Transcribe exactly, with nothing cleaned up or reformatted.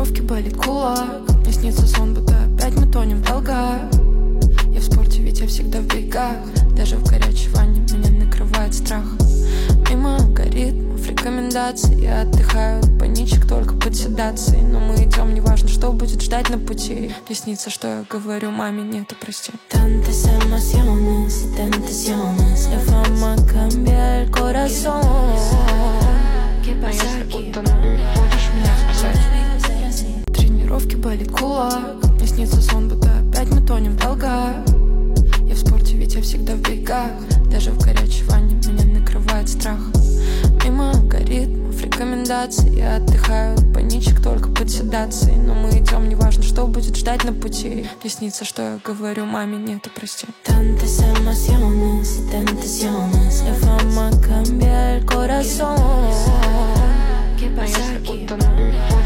Тренировки болит кулак. Мне снится сон, будто опять мы тонем в долгах. Я в спорте, ведь я всегда в бегах. Даже в горячей ванне меня накрывает страх. Мимо алгоритмов, рекомендаций я отдыхаю от паничек только под седацией. Но мы идем, неважно, что будет ждать на пути. Мне снится, что я говорю маме, нету, прости. Tantas emociones y tentaciones le forma cambiar el corazón. ¿Qué pasa aquí? Тренировки болит кулак. Мне снится сон, будто опять мы тонем в долгах. Я в спорте, ведь я всегда в бегах. Даже в горячей ванне меня накрывает страх. Мимо алгоритмов, рекомендаций я отдыхаю от паничек только под седацией. Но мы идем, неважно, что будет ждать на пути. Мне снится, что я говорю маме, нету, прости. Tantas emociones y tentaciones le forma cambiar el corazón. ¿Qué pasa aquí?